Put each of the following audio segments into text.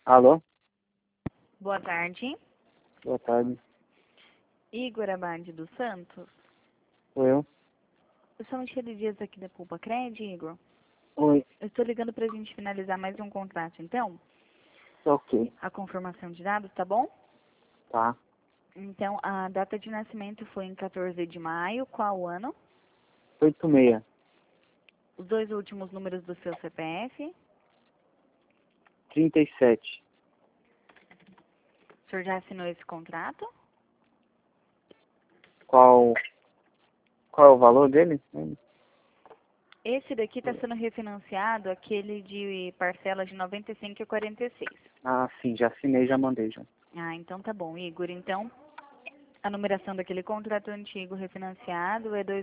Alô? Boa tarde. Boa tarde. Igor Abad dos Santos. Sou eu? Eu sou Michele Dias aqui da Poupa Cred, Igor. Oi. Eu estou ligando para a gente finalizar mais um contrato, então. Tá ok. A confirmação de dados, tá bom? Tá. Então, a data de nascimento foi em 14 de maio. Qual ano? 86. Os dois últimos números do seu CPF. 37. O senhor já assinou esse contrato? Qual é o valor dele? Esse daqui está sendo refinanciado, aquele de parcela de 95,46. Ah, sim, já assinei, já mandei já. Ah, então tá bom, Igor. Então, a numeração daquele contrato antigo refinanciado é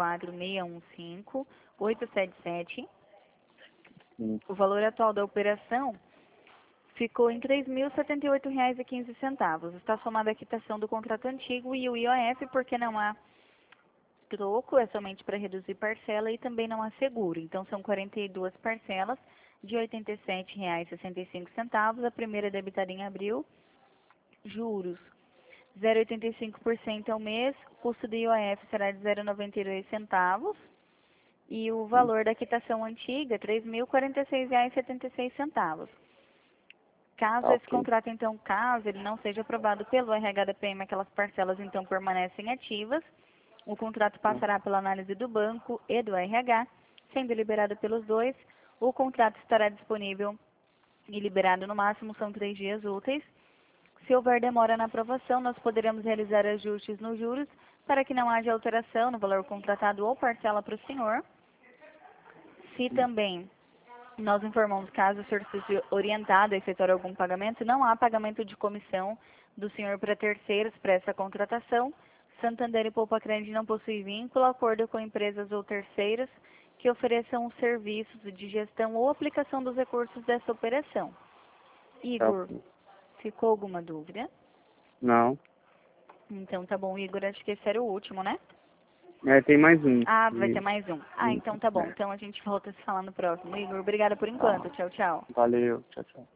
284-615-877. Sim. O valor atual da operação ficou em R$ 3.078,15. Está somada a quitação do contrato antigo e o IOF, porque não há troco, é somente para reduzir parcela e também não há seguro. Então, são 42 parcelas de R$ 87,65. A primeira debitada em abril, juros 0,85% ao mês, o custo do IOF será de 0,92 centavos e o valor da quitação antiga, R$ 3.046,76. Caso Tá esse ok. contrato, então, caso ele não seja aprovado pelo RH da PM, aquelas parcelas, então, permanecem ativas. O contrato passará pela análise do banco e do RH, sendo liberado pelos dois. O contrato estará disponível e liberado no máximo são 3 dias úteis. Se houver demora na aprovação, nós poderemos realizar ajustes nos juros para que não haja alteração no valor contratado ou parcela para o senhor. Se também nós informamos caso o senhor seja orientado a efetuar algum pagamento, não há pagamento de comissão do senhor para terceiros para essa contratação. Santander e Poupa Cred não possuem vínculo, acordo com empresas ou terceiros que ofereçam os serviços de gestão ou aplicação dos recursos dessa operação. Tá Igor, ok. ficou alguma dúvida? Não. Então tá bom, Igor, acho que esse era o último, né? É, tem mais um. Ah, vai ter mais um. Ah, então tá bom. É. Então a gente volta a se falar no próximo. Igor, obrigada por Tá. enquanto. Tchau, tchau. Valeu. Tchau, tchau.